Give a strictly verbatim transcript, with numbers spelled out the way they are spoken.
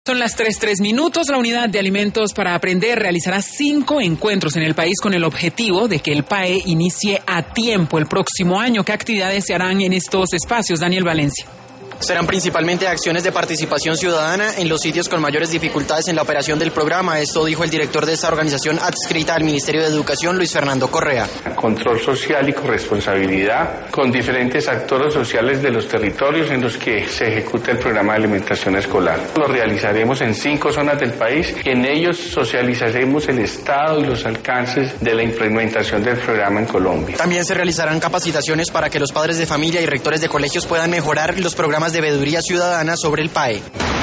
Son las tres, tres minutos. La Unidad de Alimentos para Aprender realizará cinco encuentros en el país con el objetivo de que el P A E inicie a tiempo el próximo año. ¿Qué actividades se harán en estos espacios, Daniel Valencia? Serán principalmente acciones de participación ciudadana en los sitios con mayores dificultades en la operación del programa. Esto dijo el director de esta organización adscrita al Ministerio de Educación, Luis Fernando Correa. Control social y corresponsabilidad con diferentes actores sociales de los territorios en los que se ejecuta el programa de alimentación escolar. Lo realizaremos en cinco zonas del país y en ellos socializaremos el estado y los alcances de la implementación del programa en Colombia. También se realizarán capacitaciones para que los padres de familia y rectores de colegios puedan mejorar los programas de veeduría ciudadana sobre el P A E.